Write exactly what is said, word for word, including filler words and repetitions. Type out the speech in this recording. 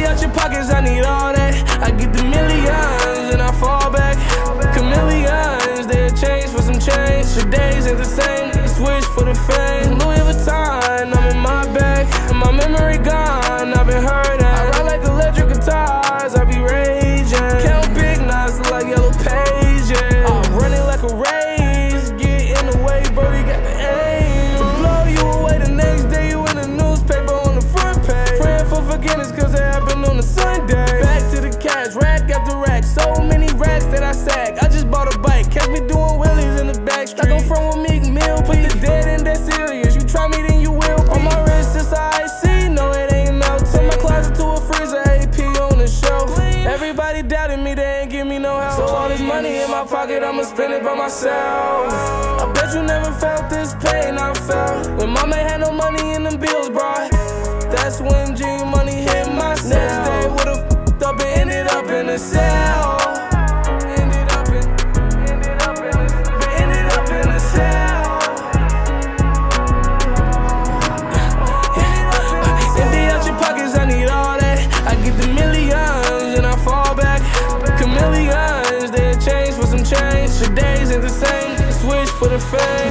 out your pockets, I need all that. I get the millions and I fall back. Chameleons, they'll change for some change. The days ain't the same, you switch for the fame. Louis Vuitton, I'm in my bag. My memory gone, I've been hurt at. I ride like electric guitars, I be raging. Count big knots like yellow pages. I'm running like a race, get in the way, birdie got the aim. To blow you away the next day, you in the newspaper on the front page. Praying for forgiveness cause it happened on a Sunday. Back to the cash, rack after rack. So many racks that I sack. I just bought a bike, catch me doing wheelies in the back street. Like I'm from a Meek Mill, put the dead in that serious. You try me then you will be. On my wrist it's I C, no it ain't no tea. From my closet to a freezer, A P on the shelf. Everybody doubted me, they ain't give me no help. So all this money in my pocket, I'ma spend it by myself. I bet you never felt this pain I felt when mama had no money and them bills brought. That's when G money hit my cell. Next day would've f***ed up and ended up in a cell. Ended up in, ended up in, ended up in a cell. Empty out your pockets, I need all that. I get the millions and I fall back. Chameleons, they'll change for some change. The days ain't the same, switch for the fame.